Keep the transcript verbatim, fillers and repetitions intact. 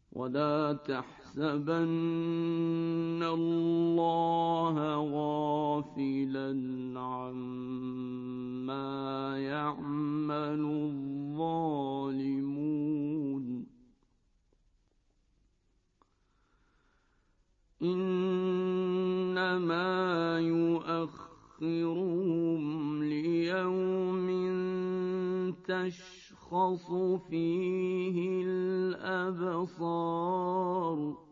ولا تحسبن الله غافلا عما يعمل الظالمون، إنما يؤخرهم ليوم تشخص فيه الأبصار